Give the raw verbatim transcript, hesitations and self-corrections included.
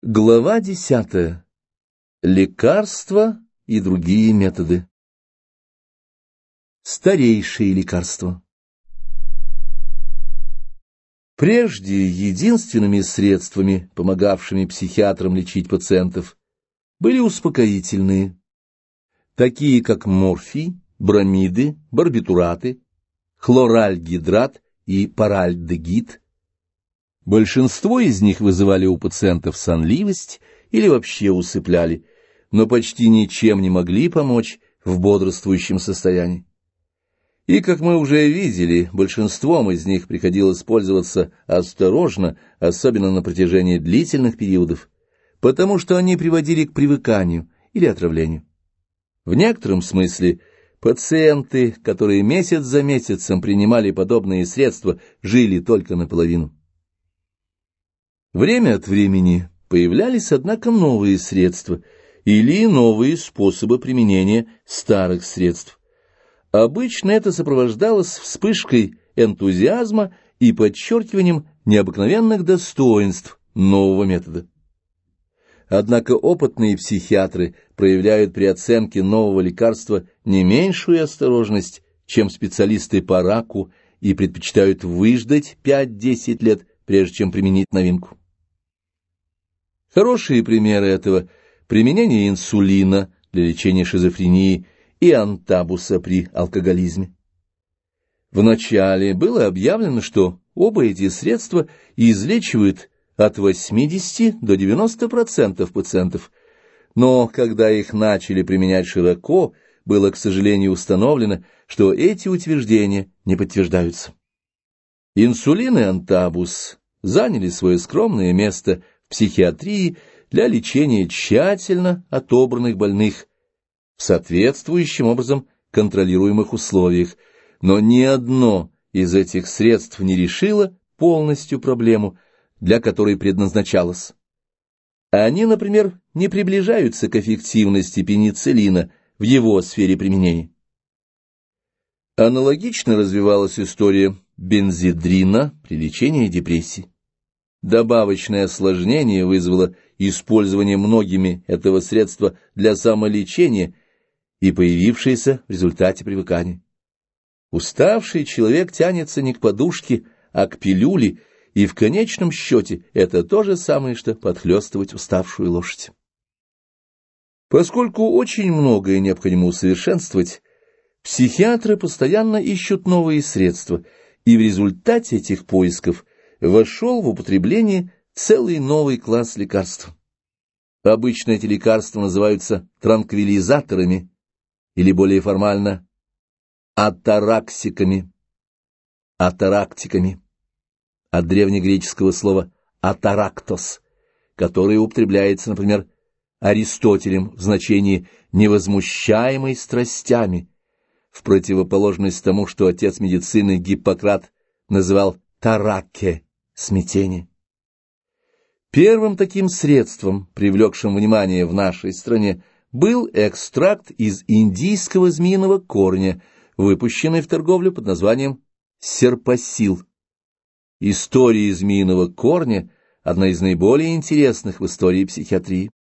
Глава десятая. Лекарства и другие методы. Старейшие лекарства. Прежде единственными средствами, помогавшими психиатрам лечить пациентов, были успокоительные, такие как морфий, бромиды, барбитураты, хлоральгидрат и паральдегид. Большинство из них вызывали у пациентов сонливость или вообще усыпляли, но почти ничем не могли помочь в бодрствующем состоянии. И, как мы уже видели, большинством из них приходилось пользоваться осторожно, особенно на протяжении длительных периодов, потому что они приводили к привыканию или отравлению. В некотором смысле пациенты, которые месяц за месяцем принимали подобные средства, жили только наполовину. Время от времени появлялись, однако, новые средства или новые способы применения старых средств. Обычно это сопровождалось вспышкой энтузиазма и подчеркиванием необыкновенных достоинств нового метода. Однако опытные психиатры проявляют при оценке нового лекарства не меньшую осторожность, чем специалисты по раку, и предпочитают выждать пять-десять лет, прежде чем применить новинку. Хорошие примеры этого – применение инсулина для лечения шизофрении и антабуса при алкоголизме. Вначале было объявлено, что оба эти средства излечивают от восьмидесяти до девяноста процентов пациентов, но когда их начали применять широко, было, к сожалению, установлено, что эти утверждения не подтверждаются. Инсулин и антабус заняли свое скромное место в психиатрии для лечения тщательно отобранных больных в соответствующим образом контролируемых условиях, но ни одно из этих средств не решило полностью проблему, для которой предназначалось. Они, например, не приближаются к эффективности пенициллина в его сфере применения. Аналогично развивалась история бензидрина при лечении депрессии. Добавочное осложнение вызвало использование многими этого средства для самолечения и появившееся в результате привыкания. Уставший человек тянется не к подушке, а к пилюле, и в конечном счете это то же самое, что подхлёстывать уставшую лошадь. Поскольку очень многое необходимо усовершенствовать, психиатры постоянно ищут новые средства, и в результате этих поисков вошел в употребление целый новый класс лекарств. Обычно эти лекарства называются транквилизаторами, или более формально атараксиками, атарактиками, от древнегреческого слова атарактос, которое употребляется, например, Аристотелем в значении «невозмущаемый страстями», в противоположность тому, что отец медицины Гиппократ называл таракке — смятение. Первым таким средством, привлекшим внимание в нашей стране, был экстракт из индийского змеиного корня, выпущенный в торговлю под названием серпасил. История змеиного корня – одна из наиболее интересных в истории психиатрии.